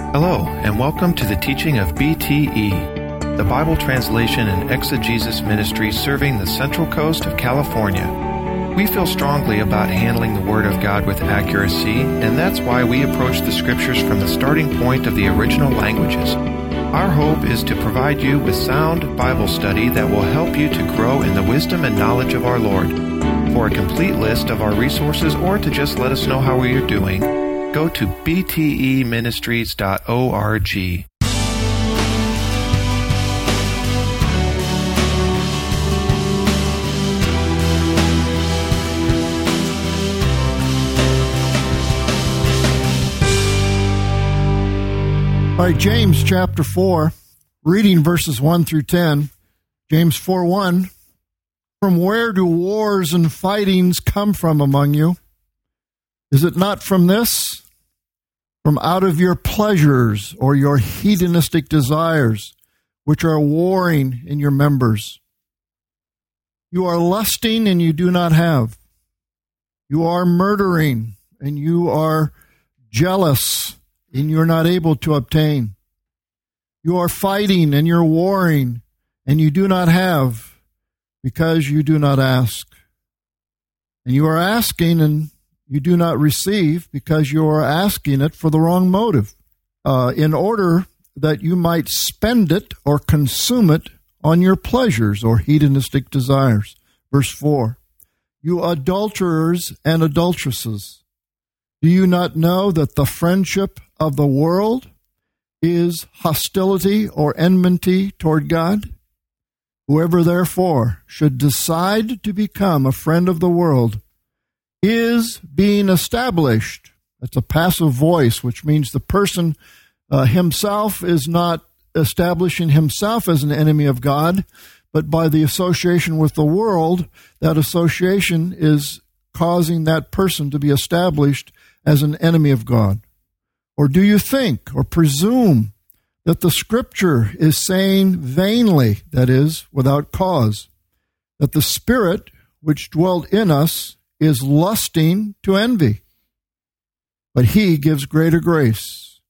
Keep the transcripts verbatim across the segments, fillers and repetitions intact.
Hello, and welcome to the teaching of B T E, the Bible Translation and Exegesis Ministry serving the Central Coast of California. We feel strongly about handling the Word of God with accuracy, and that's why we approach the Scriptures from the starting point of the original languages. Our hope is to provide you with sound Bible study that will help you to grow in the wisdom and knowledge of our Lord. For a complete list of our resources or to just let us know how we are doing, go to b t e ministries dot org. All right, James chapter four, reading verses one through ten. James four one, from where do wars and fightings come from among you? Is it not from this? From out of your pleasures or your hedonistic desires, which are warring in your members. You are lusting and you do not have. You are murdering and you are jealous and you're not able to obtain. You are fighting and you're warring, and you do not have, because you do not ask. And you are asking, and you do not receive, because you are asking it for the wrong motive, uh, in order that you might spend it or consume it on your pleasures or hedonistic desires. Verse four, you adulterers and adulteresses, do you not know that the friendship of the world is hostility or enmity toward God? Whoever therefore should decide to become a friend of the world is being established. That's a passive voice, which means the person uh, himself is not establishing himself as an enemy of God, but by the association with the world, that association is causing that person to be established as an enemy of God. Or do you think or presume that the Scripture is saying vainly, that is, without cause, that the Spirit which dwelt in us is lusting to envy? But He gives greater grace.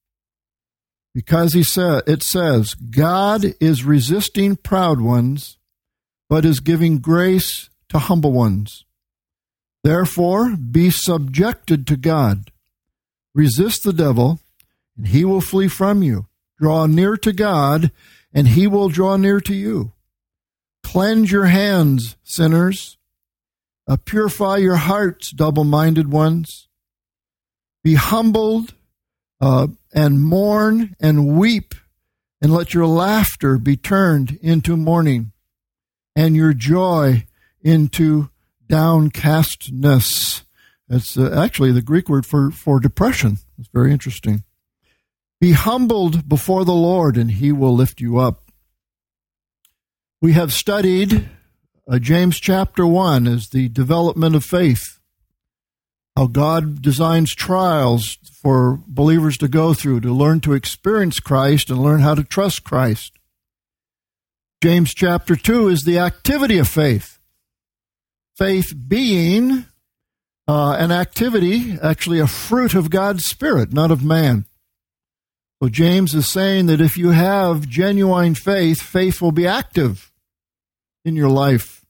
Because he sa- it says, God is resisting proud ones, but is giving grace to humble ones. Therefore, be subjected to God. Resist the devil, and he will flee from you. Draw near to God, and he will draw near to you. Cleanse your hands, sinners. Uh, purify your hearts, double-minded ones. Be humbled uh, and mourn and weep, and let your laughter be turned into mourning, and your joy into downcastness. That's uh, actually the Greek word for, for depression. It's very interesting. Be humbled before the Lord, and He will lift you up. We have studied uh, James chapter one as the development of faith, how God designs trials for believers to go through to learn to experience Christ and learn how to trust Christ. James chapter two is the activity of faith. Faith being Uh, an activity, actually a fruit of God's Spirit, not of man. So James is saying that if you have genuine faith, faith will be active in your life.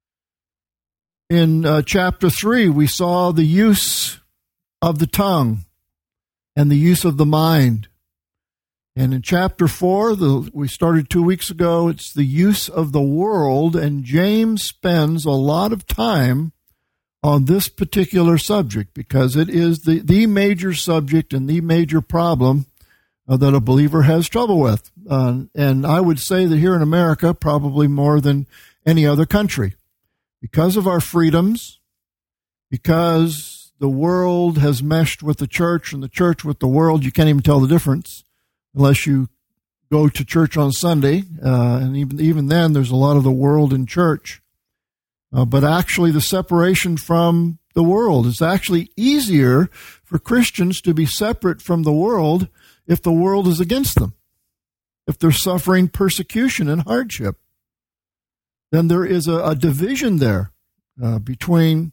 In uh, chapter three, we saw the use of the tongue and the use of the mind. And in chapter four, the, we started two weeks ago, it's the use of the world, and James spends a lot of time on this particular subject because it is the, the major subject and the major problem uh, that a believer has trouble with. Uh, and I would say that here in America, probably more than any other country. Because of our freedoms, because the world has meshed with the church and the church with the world, you can't even tell the difference unless you go to church on Sunday. Uh, and even, even then, there's a lot of the world in church. Uh, but actually, the separation from the world is actually easier for Christians to be separate from the world if the world is against them, if they're suffering persecution and hardship. Then there is a, a division there uh, between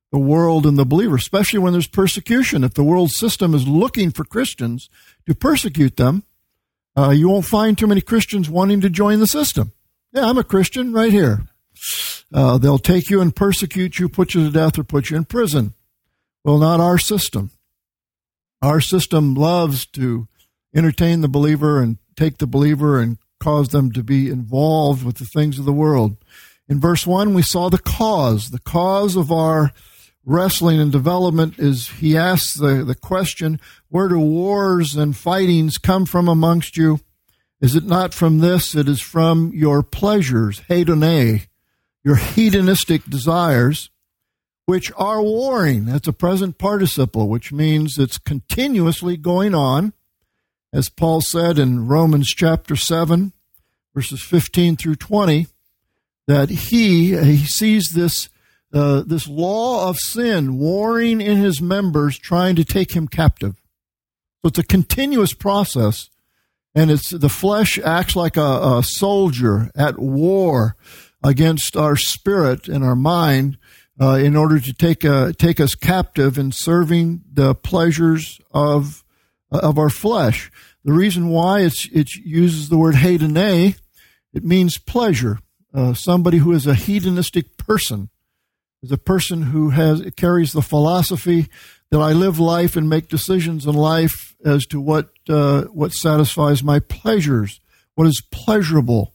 the world and the believer, especially when there's persecution. If the world system is looking for Christians to persecute them, uh, you won't find too many Christians wanting to join the system. Yeah, I'm a Christian right here. Uh, they'll take you and persecute you, put you to death, or put you in prison. Well, not our system. Our system loves to entertain the believer and take the believer and cause them to be involved with the things of the world. In verse one, we saw the cause. The cause of our wrestling and development is, he asks the, the question, where do wars and fightings come from amongst you? Is it not from this? It is from your pleasures, hedone, your hedonistic desires, which are warring. That's a present participle, which means it's continuously going on. As Paul said in Romans chapter seven, verses fifteen through twenty, that he, he sees this, uh, this law of sin warring in his members, trying to take him captive. So it's a continuous process, and it's the flesh acts like a, a soldier at war against our spirit and our mind uh, in order to take, a, take us captive in serving the pleasures of of our flesh. The reason why it's, it uses the word hedone, it means pleasure. Uh, somebody who is a hedonistic person is a person who has carries the philosophy that I live life and make decisions in life as to what uh, what satisfies my pleasures, what is pleasurable.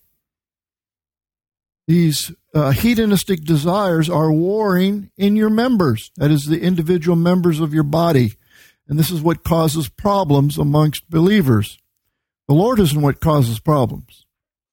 These uh, hedonistic desires are warring in your members, that is, the individual members of your body. And this is what causes problems amongst believers. The Lord isn't what causes problems.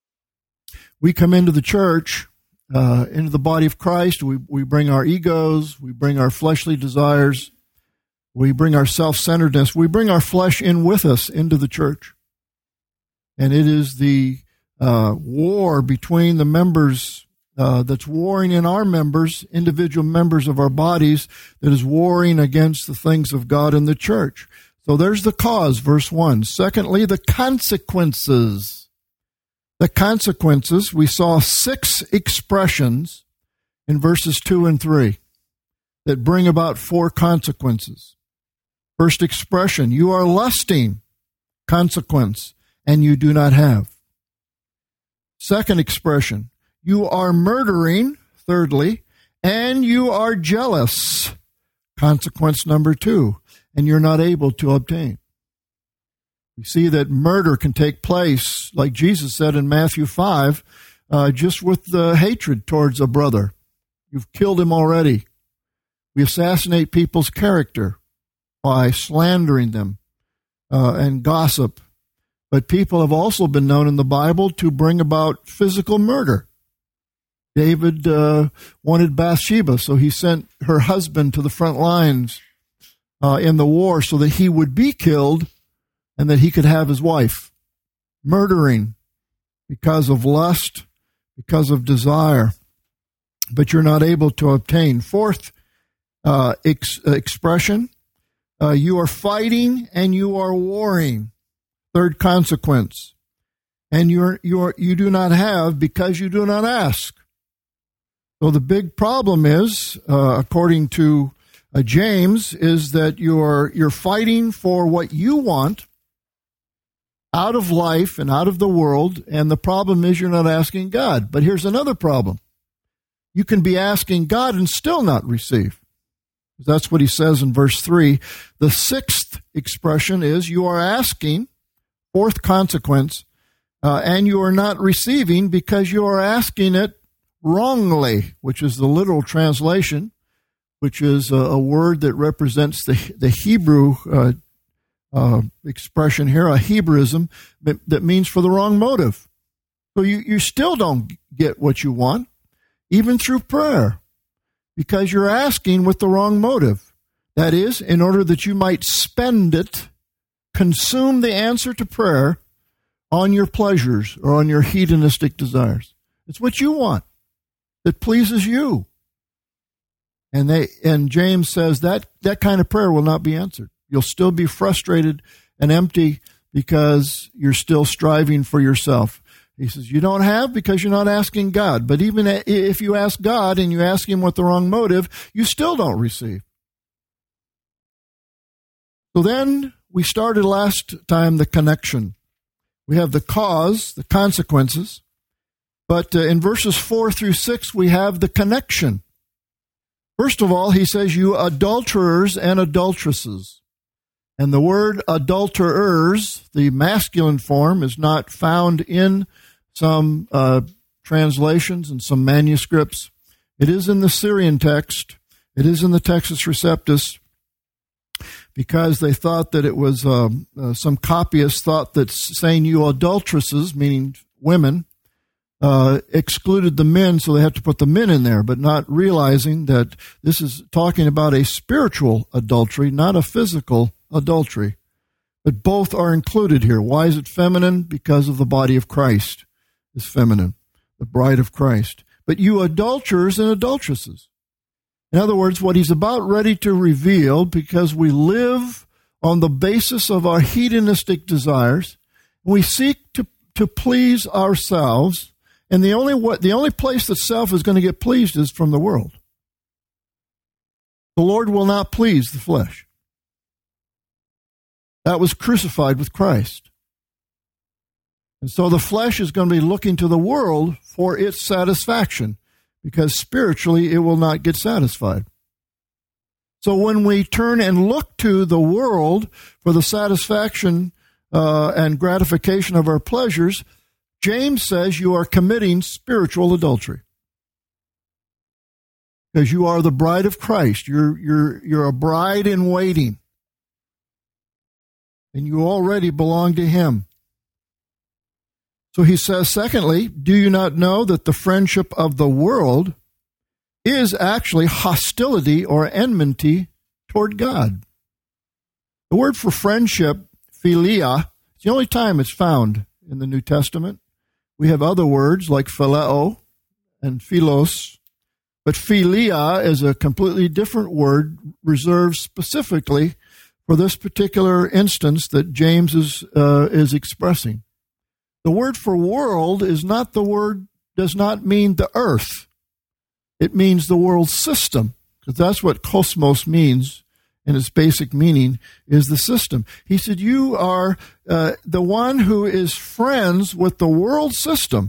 We come into the church, uh, into the body of Christ. We, we bring our egos. We bring our fleshly desires. We bring our self-centeredness. We bring our flesh in with us into the church. And it is the uh, war between the members Uh, that's warring in our members, individual members of our bodies, that is warring against the things of God in the church. So there's the cause, verse one. Secondly, the consequences. The consequences, we saw six expressions in verses two and three that bring about four consequences. First expression, you are lusting, consequence, and you do not have. Second expression, you are murdering, thirdly, and you are jealous, consequence number two, and you're not able to obtain. We see that murder can take place, like Jesus said in Matthew five, uh, just with the hatred towards a brother. You've killed him already. We assassinate people's character by slandering them uh, and gossip. But people have also been known in the Bible to bring about physical murder. David uh, wanted Bathsheba, so he sent her husband to the front lines uh, in the war so that he would be killed and that he could have his wife. Murdering because of lust, because of desire, but you're not able to obtain. Fourth uh, ex- expression, uh, you are fighting and you are warring. Third consequence, and you're, you're, you do not have because you do not ask. So the big problem is, uh, according to uh, James, is that you're you're fighting for what you want out of life and out of the world, and the problem is you're not asking God. But here's another problem. You can be asking God and still not receive. That's what he says in verse three. The sixth expression is you are asking, fourth consequence, uh, and you are not receiving because you are asking it wrongly, which is the literal translation, which is a, a word that represents the the Hebrew uh, uh, expression here, a Hebraism that, that means for the wrong motive. So you, you still don't get what you want, even through prayer, because you're asking with the wrong motive. That is, in order that you might spend it, consume the answer to prayer on your pleasures or on your hedonistic desires. It's what you want that pleases you. And they and James says that that kind of prayer will not be answered. You'll still be frustrated and empty because you're still striving for yourself. He says, you don't have because you're not asking God. But even if you ask God and you ask him with the wrong motive, you still don't receive. So then we started last time the connection. We have the cause, the consequences. But uh, in verses four through six, we have the connection. First of all, he says, you adulterers and adulteresses. And the word adulterers, the masculine form, is not found in some uh, translations and some manuscripts. It is in the Syrian text. It is in the Textus Receptus, because they thought that it was, um, uh, some copyists thought that saying you adulteresses, meaning women, uh, excluded the men, so they had to put the men in there, but not realizing that this is talking about a spiritual adultery, not a physical adultery. But both are included here. Why is it feminine? Because of the body of Christ is feminine, the bride of Christ. But you adulterers and adulteresses. In other words, what he's about ready to reveal, because we live on the basis of our hedonistic desires, we seek to, to please ourselves, and the only what the only place that self is going to get pleased is from the world. The Lord will not please the flesh. That was crucified with Christ. And so the flesh is going to be looking to the world for its satisfaction, because spiritually it will not get satisfied. So when we turn and look to the world for the satisfaction uh, and gratification of our pleasures, James says you are committing spiritual adultery. Because you are the bride of Christ. You're, you're, you're a bride in waiting. And you already belong to him. So he says, secondly, do you not know that the friendship of the world is actually hostility or enmity toward God? The word for friendship, philia, is the only time it's found in the New Testament. We have other words like phileo and philos, but philia is a completely different word reserved specifically for this particular instance that James is uh, is expressing. The word for world is not the word, does not mean the earth. It means the world system, because that's what cosmos means in its basic meaning, is the system. He said, you are uh, the one who is friends with the world system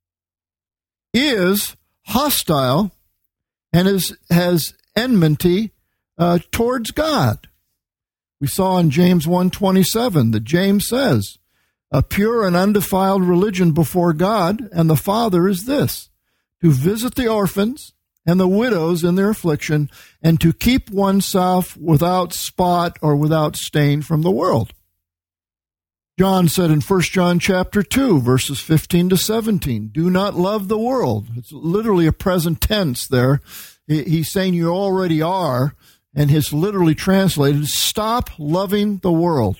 is hostile and is, has enmity uh, towards God. We saw in James one twenty-seven that James says, a pure and undefiled religion before God and the Father is this, to visit the orphans and the widows in their affliction, and to keep oneself without spot or without stain from the world. John said in First John chapter two, verses fifteen to seventeen, do not love the world. It's literally a present tense there. He's saying you already are, and his literally translated, stop loving the world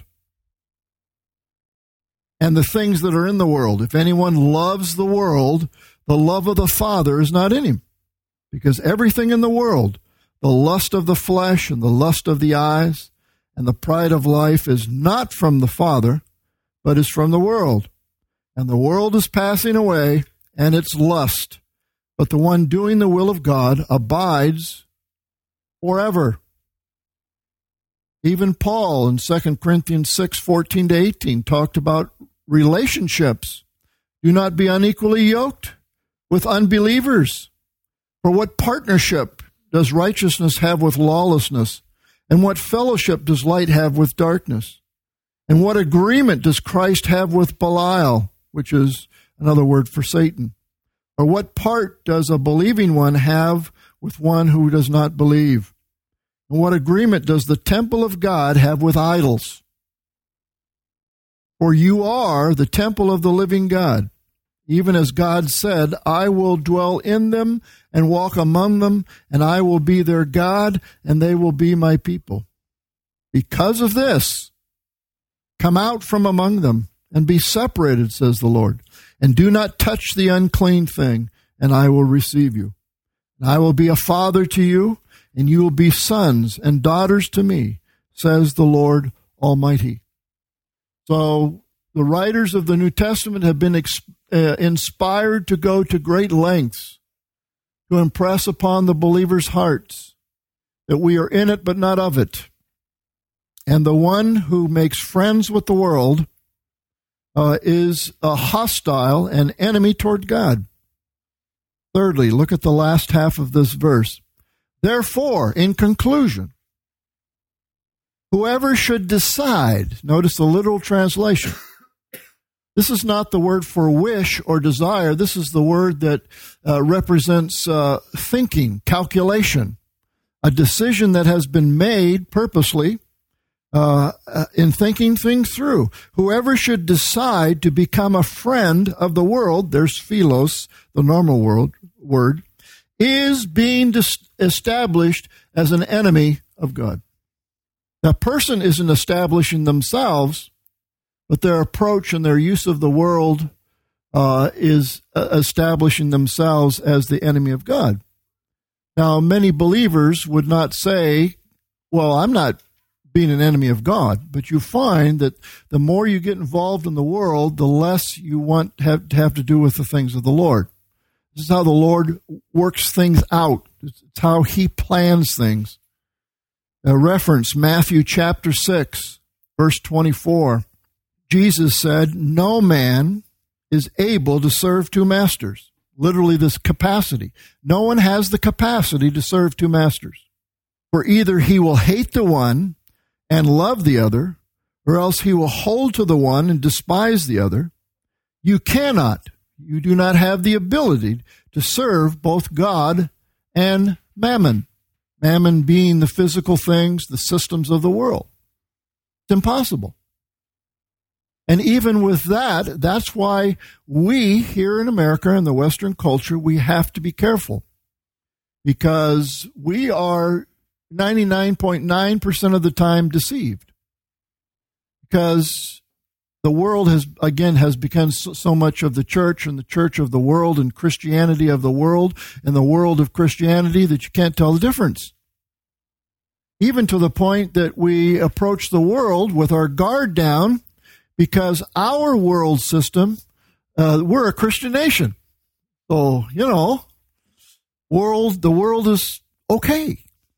and the things that are in the world. If anyone loves the world, the love of the Father is not in him. Because everything in the world, the lust of the flesh and the lust of the eyes and the pride of life is not from the Father, but is from the world. And the world is passing away and its lust, but the one doing the will of God abides forever. Even Paul in Second Corinthians six, fourteen to eighteen talked about relationships. Do not be unequally yoked with unbelievers. For what partnership does righteousness have with lawlessness? And what fellowship does light have with darkness? And what agreement does Christ have with Belial, which is another word for Satan? Or what part does a believing one have with one who does not believe? And what agreement does the temple of God have with idols? For you are the temple of the living God. Even as God said, I will dwell in them and walk among them, and I will be their God, and they will be my people. Because of this, come out from among them and be separated, says the Lord, and do not touch the unclean thing, and I will receive you. And I will be a father to you, and you will be sons and daughters to me, says the Lord Almighty. So the writers of the New Testament have been ex- uh, inspired to go to great lengths to impress upon the believers' hearts that we are in it but not of it. And the one who makes friends with the world uh, is a hostile and enemy toward God. Thirdly, look at the last half of this verse. Therefore, in conclusion, whoever should decide, notice the literal translation. This is not the word for wish or desire. This is the word that uh, represents uh, thinking, calculation, a decision that has been made purposely uh, uh, in thinking things through. Whoever should decide to become a friend of the world, there's philos, the normal world, word, is being dis- established as an enemy of God. Now, a person isn't establishing themselves, but their approach and their use of the world uh, is uh, establishing themselves as the enemy of God. Now, many believers would not say, well, I'm not being an enemy of God, but you find that the more you get involved in the world, the less you want to have to, have to do with the things of the Lord. This is how the Lord works things out. It's how he plans things. A reference, Matthew chapter six, verse twenty-four. Jesus said, no man is able to serve two masters. Literally this capacity. No one has the capacity to serve two masters. For either he will hate the one and love the other, or else he will hold to the one and despise the other. You cannot, you do not have the ability to serve both God and mammon. Mammon being the physical things, the systems of the world. It's impossible. And even with that, that's why we here in America and the Western culture, we have to be careful. Because we are ninety-nine point nine percent of the time deceived. Because the world has, again, has become so, so much of the church and the church of the world and Christianity of the world and the world of Christianity that you can't tell the difference. Even to the point that we approach the world with our guard down because our world system, uh, we're a Christian nation. So, you know, world, the world is okay.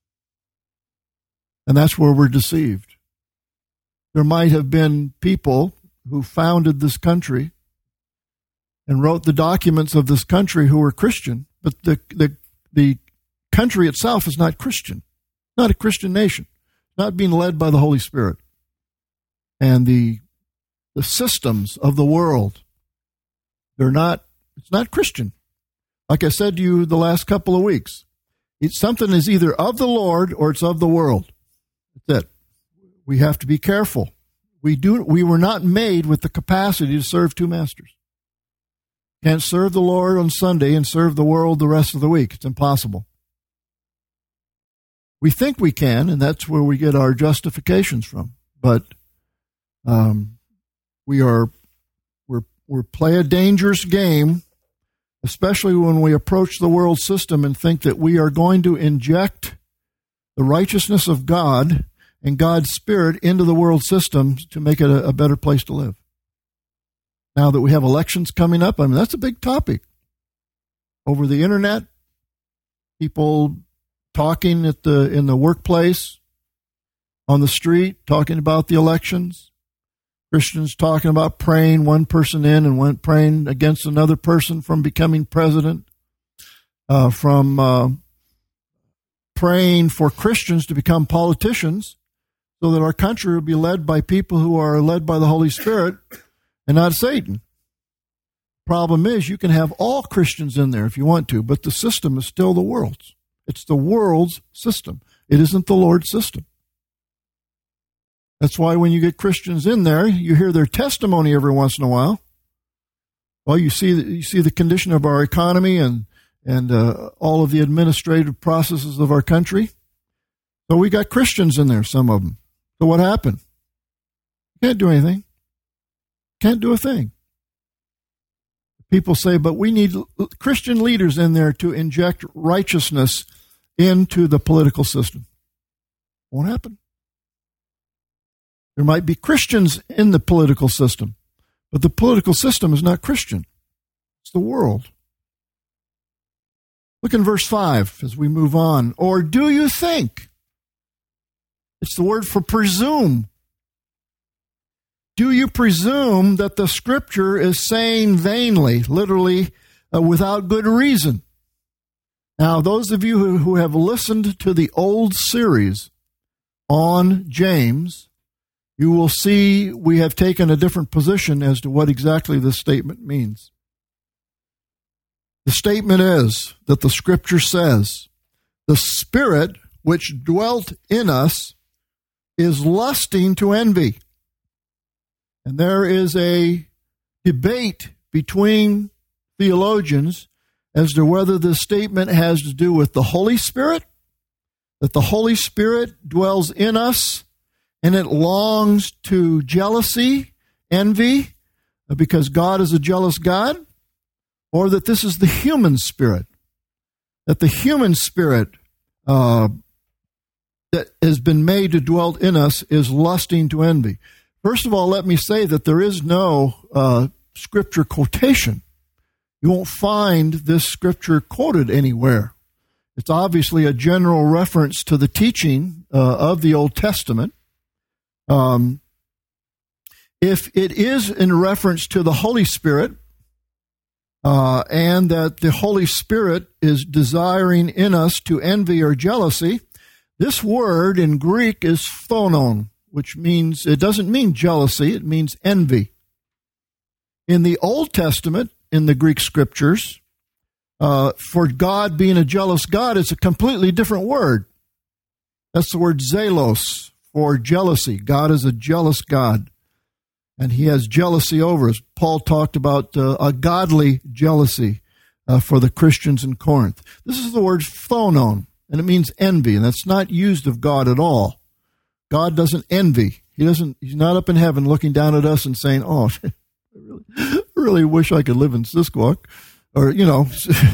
And that's where we're deceived. There might have been people who founded this country and wrote the documents of this country who were Christian, but the the, the country itself is not Christian, not a Christian nation, not being led by the Holy Spirit. And the the systems of the world, they're not, it's not Christian. Like I said to you the last couple of weeks, it's something is either of the Lord or it's of the world. That's it. We have to be careful. We do. We were not made with the capacity to serve two masters. Can't serve the Lord on Sunday and serve the world the rest of the week. It's impossible. We think we can, and that's where we get our justifications from. But um, we are we're we're play a dangerous game, especially when we approach the world system and think that we are going to inject the righteousness of God and God's Spirit into the world system to make it a, a better place to live. Now that we have elections coming up, I mean, that's a big topic. Over the internet, people talking at the in the workplace, on the street, talking about the elections. Christians talking about praying one person in and one praying against another person from becoming president, uh, from uh, praying for Christians to become politicians, so that our country will be led by people who are led by the Holy Spirit and not Satan. Problem is, you can have all Christians in there if you want to, but the system is still the world's. It's the world's system. It isn't the Lord's system. That's why when you get Christians in there, you hear their testimony every once in a while. Well, you see, you see the condition of our economy and and uh, all of the administrative processes of our country. So we got Christians in there, some of them. So what happened? Can't do anything. Can't do a thing. People say, but we need Christian leaders in there to inject righteousness into the political system. Won't happen. There might be Christians in the political system, But the political system is not Christian. It's the world. Look in verse five as we move on. Or do you think? It's the word for presume. Do you presume that the Scripture is saying vainly, literally, uh, without good reason? Now, those of you who, who have listened to the old series on James, you will see we have taken a different position as to what exactly this statement means. The statement is that the Scripture says, the Spirit which dwelt in us is lusting to envy. And there is a debate between theologians as to whether this statement has to do with the Holy Spirit, that the Holy Spirit dwells in us and it longs to jealousy, envy, because God is a jealous God, or that this is the human spirit, that the human spirit uh, that has been made to dwell in us is lusting to envy. First of all, let me say that there is no uh, scripture quotation. You won't find this scripture quoted anywhere. It's obviously a general reference to the teaching uh, of the Old Testament. Um, if it is in reference to the Holy Spirit, uh, and that the Holy Spirit is desiring in us to envy or jealousy, this word in Greek is phonon, which means, it doesn't mean jealousy, it means envy. In the Old Testament, in the Greek scriptures, uh, for God being a jealous God, it's a completely different word. That's the word zelos, for jealousy. God is a jealous God, and he has jealousy over us. Paul talked about uh, a godly jealousy uh, for the Christians in Corinth. This is the word phonon, and it means envy, and that's not used of God at all. God doesn't envy. He doesn't. He's not up in heaven looking down at us and saying, "Oh, I really, I really wish I could live in Sisquoc," or you know.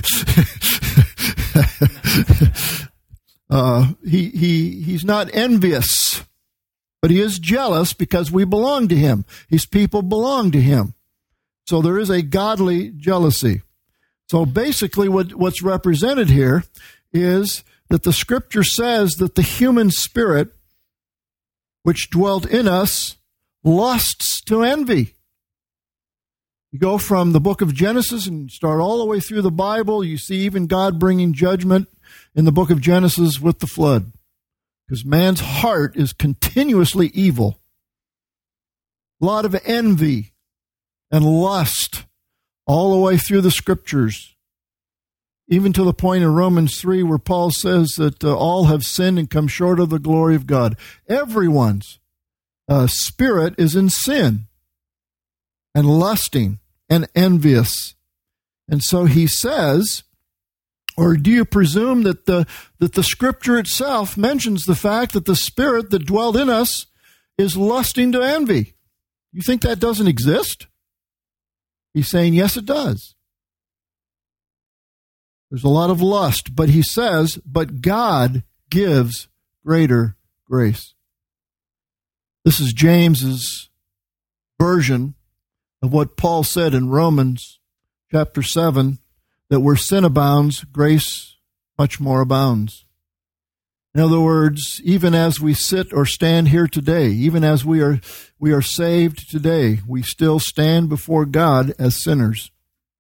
uh, he he he's not envious, but he is jealous because we belong to him. His people belong to him. So there is a godly jealousy. So basically, what what's represented here is that the Scripture says that the human spirit, which dwelt in us, lusts to envy. You go from the book of Genesis and start all the way through the Bible, you see even God bringing judgment in the book of Genesis with the flood. Because man's heart is continuously evil. A lot of envy and lust all the way through the Scriptures. Even to the point in Romans three where Paul says that uh, all have sinned and come short of the glory of God. Everyone's uh, spirit is in sin and lusting and envious. And so he says, or do you presume that the, that the Scripture itself mentions the fact that the Spirit that dwelled in us is lusting to envy? You think that doesn't exist? He's saying, yes, it does. There's a lot of lust, but he says, but God gives greater grace. This is James's version of what Paul said in Romans chapter seven, that where sin abounds, grace much more abounds. In other words, even as we sit or stand here today, even as we are we are saved today, we still stand before God as sinners.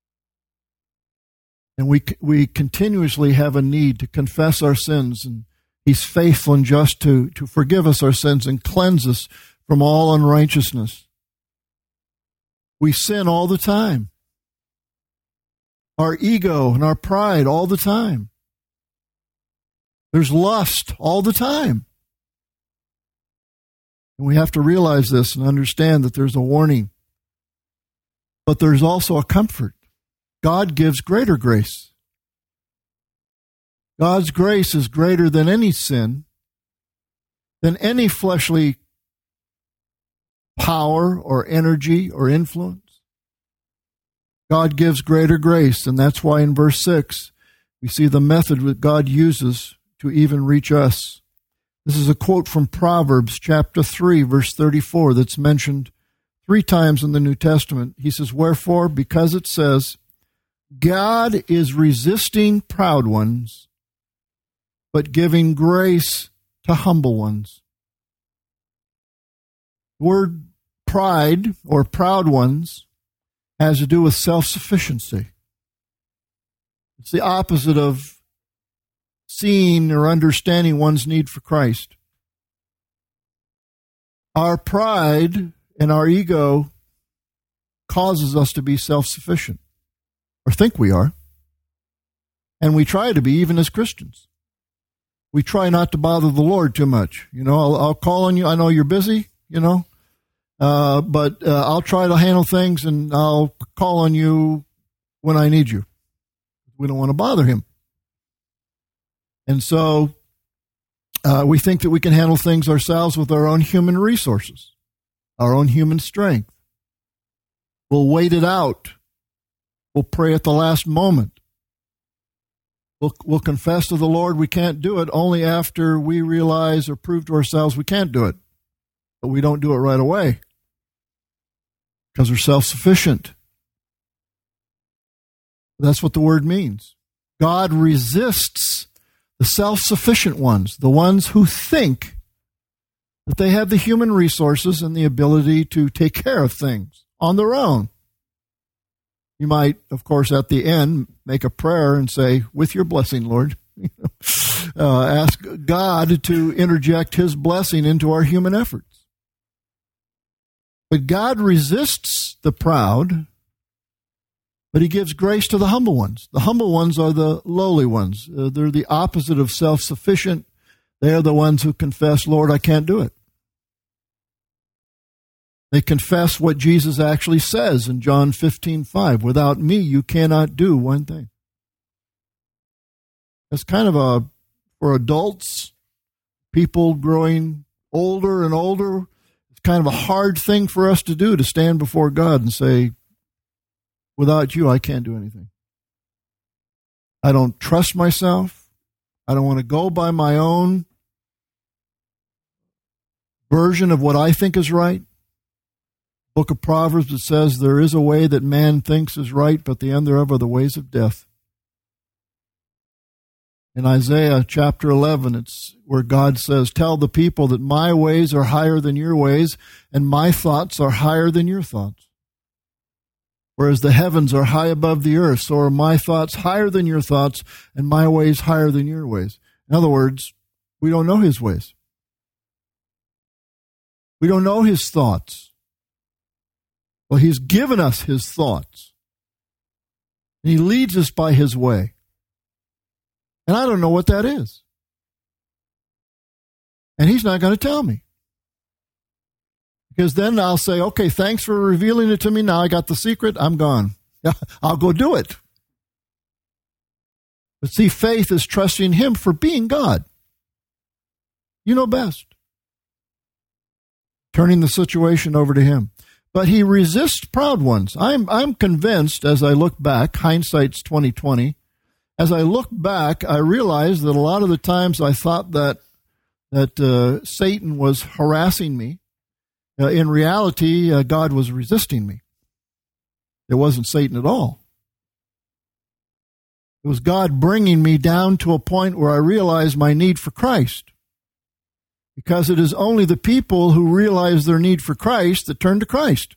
And we we continuously have a need to confess our sins, and he's faithful and just to, to forgive us our sins and cleanse us from all unrighteousness. We sin all the time. Our ego and our pride all the time. There's lust all the time. And we have to realize this and understand that there's a warning. But there's also a comfort. God gives greater grace. God's grace is greater than any sin, than any fleshly power or energy or influence. God gives greater grace, and that's why in verse six we see the method that God uses to even reach us. This is a quote from Proverbs chapter three, verse thirty-four, that's mentioned three times in the New Testament. He says, wherefore, because it says, God is resisting proud ones, but giving grace to humble ones. The word pride or proud ones has to do with self-sufficiency. It's the opposite of seeing or understanding one's need for Christ. Our pride and our ego causes us to be self-sufficient, or think we are. And we try to be, even as Christians. We try not to bother the Lord too much. You know, I'll, I'll call on you. I know you're busy, you know, uh, but uh, I'll try to handle things, and I'll call on you when I need you. We don't want to bother him. And so uh, we think that we can handle things ourselves with our own human resources, our own human strength. We'll wait it out. We'll pray at the last moment. We'll, we'll confess to the Lord we can't do it only after we realize or prove to ourselves we can't do it. But we don't do it right away because we're self-sufficient. That's what the word means. God resists the self-sufficient ones, the ones who think that they have the human resources and the ability to take care of things on their own. You might, of course, at the end, make a prayer and say, with your blessing, Lord, uh, ask God to interject his blessing into our human efforts. But God resists the proud, but he gives grace to the humble ones. The humble ones are the lowly ones. Uh, they're the opposite of self-sufficient. They are the ones who confess, Lord, I can't do it. They confess what Jesus actually says in John fifteen five. Without me, you cannot do one thing. That's kind of a, for adults, people growing older and older, it's kind of a hard thing for us to do, to stand before God and say, without you, I can't do anything. I don't trust myself. I don't want to go by my own version of what I think is right. Book of Proverbs, it says, there is a way that man thinks is right, but the end thereof are the ways of death. In Isaiah chapter eleven, it's where God says, tell the people that my ways are higher than your ways, and my thoughts are higher than your thoughts. Whereas the heavens are high above the earth, so are my thoughts higher than your thoughts, and my ways higher than your ways. In other words, we don't know his ways. We don't know his thoughts. Well, he's given us his thoughts. And he leads us by his way. And I don't know what that is. And he's not going to tell me. Because then I'll say, okay, thanks for revealing it to me. Now I got the secret. I'm gone. I'll go do it. But see, faith is trusting him for being God. You know best. Turning the situation over to him. But he resists proud ones. I'm I'm convinced, as I look back, hindsight's twenty twenty, as I look back, I realize that a lot of the times I thought that that uh, Satan was harassing me. Uh, in reality, uh, God was resisting me. It wasn't Satan at all. It was God bringing me down to a point where I realized my need for Christ. Because it is only the people who realize their need for Christ that turn to Christ.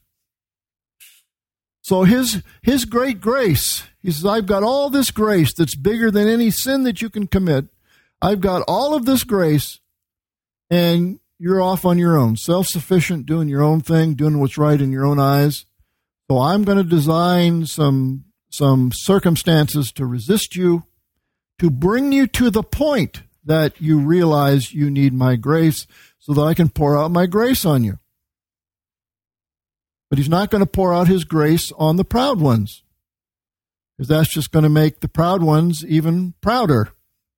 So his, his great grace, he says, I've got all this grace that's bigger than any sin that you can commit. I've got all of this grace, and you're off on your own, self-sufficient, doing your own thing, doing what's right in your own eyes. So I'm going to design some, some circumstances to resist you, to bring you to the point that you realize you need my grace so that I can pour out my grace on you. But he's not going to pour out his grace on the proud ones, because that's just going to make the proud ones even prouder.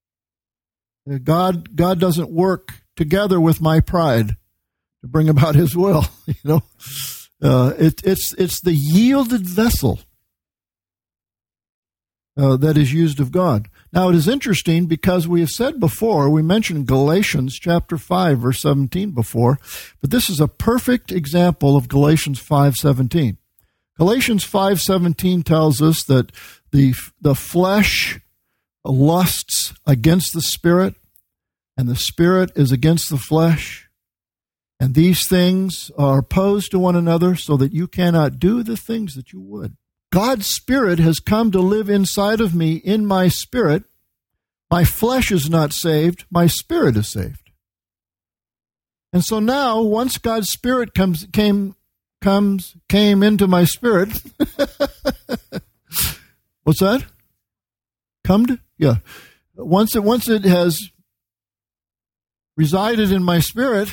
God, God doesn't work together with my pride to bring about his will. You know, uh, it, it's it's the yielded vessel uh, that is used of God. Now, it is interesting because we have said before, we mentioned Galatians chapter five, verse seventeen before, but this is a perfect example of Galatians five seventeen. Galatians five seventeen tells us that the, the flesh lusts against the Spirit, and the Spirit is against the flesh. And these things are opposed to one another so that you cannot do the things that you would. God's Spirit has come to live inside of me in my spirit. My flesh is not saved, my spirit is saved. And so now, once God's Spirit comes came comes came into my spirit, what's that? Comed? Yeah. Once it once it has resided in my spirit,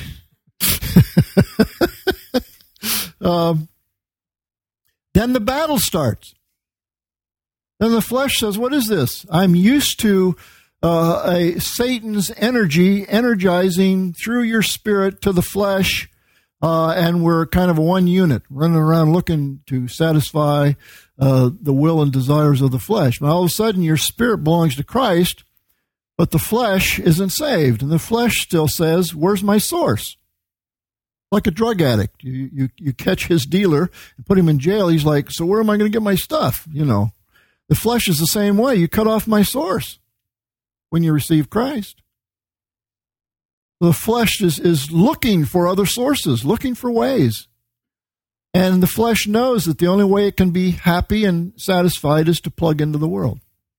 um, then the battle starts. Then the flesh says, what is this? I'm used to uh, a Satan's energy energizing through your spirit to the flesh, uh, and we're kind of a one unit, running around looking to satisfy uh, the will and desires of the flesh. Now, all of a sudden, your spirit belongs to Christ, but the flesh isn't saved. And the flesh still says, where's my source? Like a drug addict. You, you you catch his dealer and put him in jail. He's like, so where am I going to get my stuff? You know, the flesh is the same way. You cut off my source when you receive Christ. The flesh is, is looking for other sources, looking for ways. And the flesh knows that the only way it can be happy and satisfied is to plug into the world.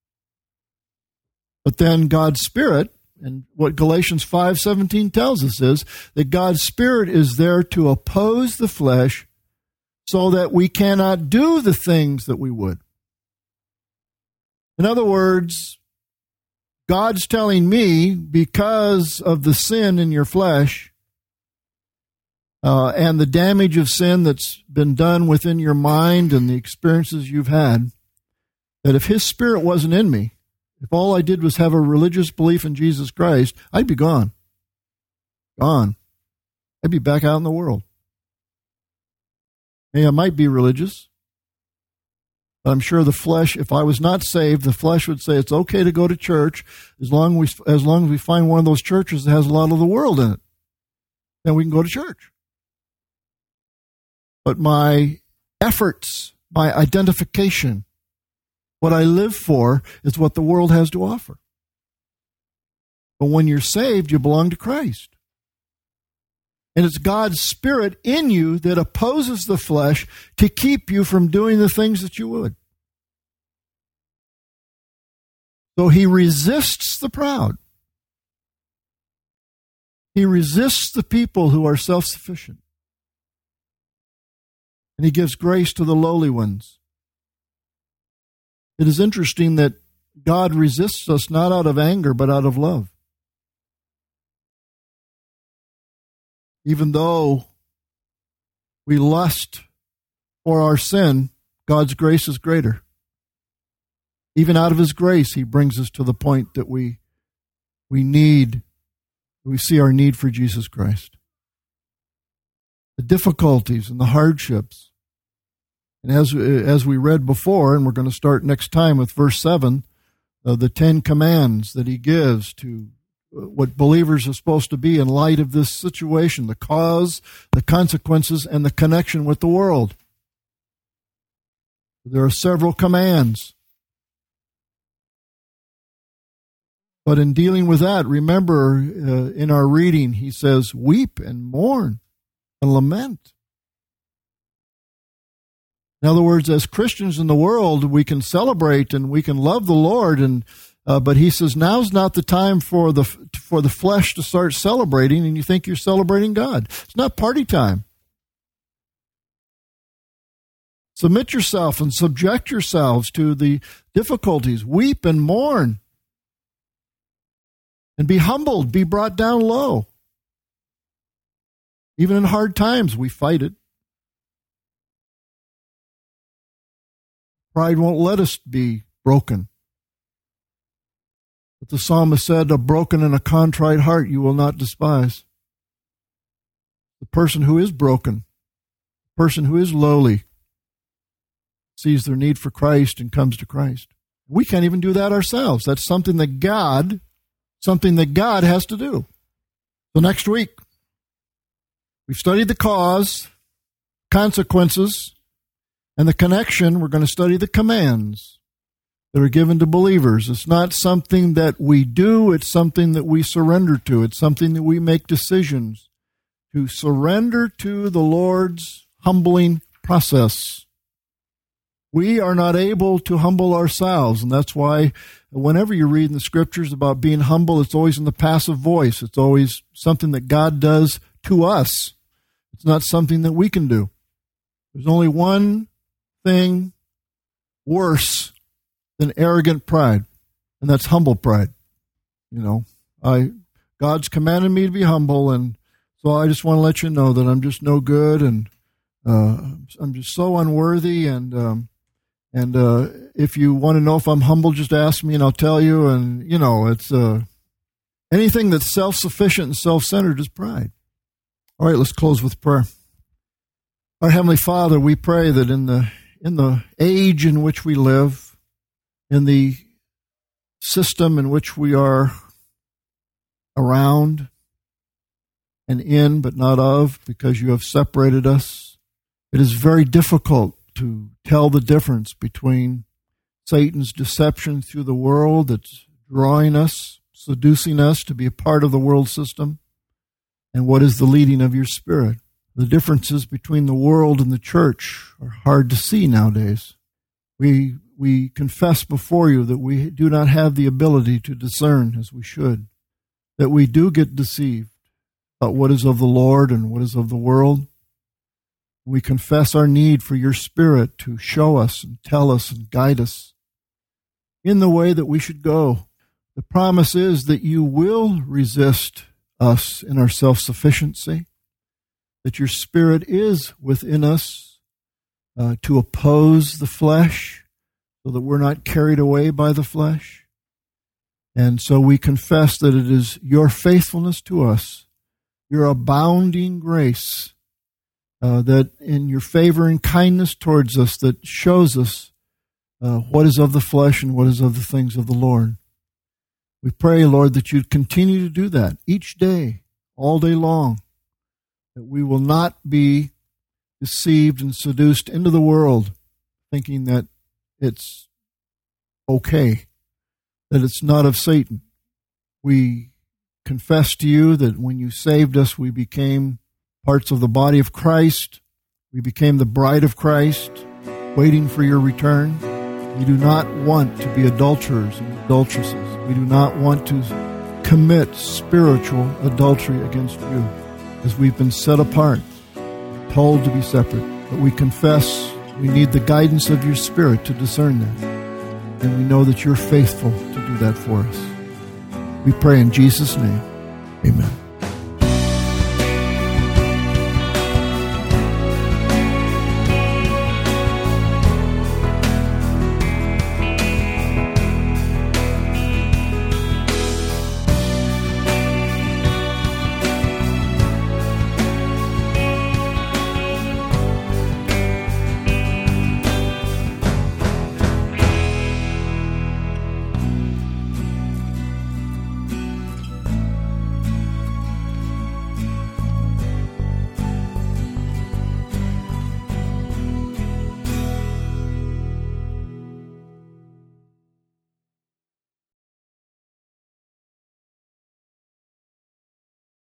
But then God's Spirit, and what Galatians five seventeen tells us is that God's Spirit is there to oppose the flesh so that we cannot do the things that we would. In other words, God's telling me, because of the sin in your flesh uh, and the damage of sin that's been done within your mind and the experiences you've had, that if His Spirit wasn't in me, if all I did was have a religious belief in Jesus Christ, I'd be gone. Gone. I'd be back out in the world. Hey, I might be religious, but I'm sure the flesh, if I was not saved, the flesh would say it's okay to go to church as long as we, as long as we find one of those churches that has a lot of the world in it. Then we can go to church. But my efforts, my identification, what I live for is what the world has to offer. But when you're saved, you belong to Christ. And it's God's Spirit in you that opposes the flesh to keep you from doing the things that you would. So He resists the proud. He resists the people who are self-sufficient. And He gives grace to the lowly ones. It is interesting that God resists us not out of anger, but out of love. Even though we lust for our sin, God's grace is greater. Even out of His grace, He brings us to the point that we, we need, we see our need for Jesus Christ. The difficulties and the hardships. And as as we read before, and we're going to start next time with verse seven, uh, the Ten Commands that He gives to uh, what believers are supposed to be in light of this situation, the cause, the consequences, and the connection with the world. There are several commands. But in dealing with that, remember uh, in our reading, He says, weep and mourn and lament. In other words, as Christians in the world, we can celebrate and we can love the Lord, and uh, but He says now's not the time for the for the flesh to start celebrating, and you think you're celebrating God. It's not party time. Submit yourself and subject yourselves to the difficulties. Weep and mourn, and be humbled, be brought down low. Even in hard times, we fight it. Pride won't let us be broken. But the psalmist said, a broken and a contrite heart you will not despise. The person who is broken, the person who is lowly, sees their need for Christ and comes to Christ. We can't even do that ourselves. That's something that God, something that God has to do. So next week, we've studied the cause, consequences, and the connection. We're going to study the commands that are given to believers. It's not something that we do. It's something that we surrender to. It's something that we make decisions to surrender to the Lord's humbling process. We are not able to humble ourselves, and that's why whenever you read in the Scriptures about being humble, it's always in the passive voice. It's always something that God does to us. It's not something that we can do. There's only one thing worse than arrogant pride, and that's humble pride. You know, I God's commanded me to be humble, and so I just want to let you know that I'm just no good, and uh, I'm just so unworthy, and um, and uh, if you want to know if I'm humble, just ask me, and I'll tell you. And you know, it's uh, anything that's self-sufficient and self-centered is pride. All right, let's close with prayer. Our Heavenly Father, we pray that in the in the age in which we live, in the system in which we are around and in, but not of, because you have separated us, it is very difficult to tell the difference between Satan's deception through the world that's drawing us, seducing us to be a part of the world system, and what is the leading of your Spirit. The differences between the world and the church are hard to see nowadays. We we confess before you that we do not have the ability to discern as we should, that we do get deceived about what is of the Lord and what is of the world. We confess our need for your Spirit to show us and tell us and guide us in the way that we should go. The promise is that you will resist us in our self-sufficiency, that your Spirit is within us uh, to oppose the flesh so that we're not carried away by the flesh. And so we confess that it is your faithfulness to us, your abounding grace, uh, that in your favor and kindness towards us that shows us uh, what is of the flesh and what is of the things of the Lord. We pray, Lord, that you'd continue to do that each day, all day long, that we will not be deceived and seduced into the world thinking that it's okay, that it's not of Satan. We confess to you that when you saved us, we became parts of the body of Christ. We became the bride of Christ, waiting for your return. We do not want to be adulterers and adulteresses. We do not want to commit spiritual adultery against you, as we've been set apart, told to be separate. But we confess we need the guidance of your Spirit to discern that. And we know that you're faithful to do that for us. We pray in Jesus' name. Amen.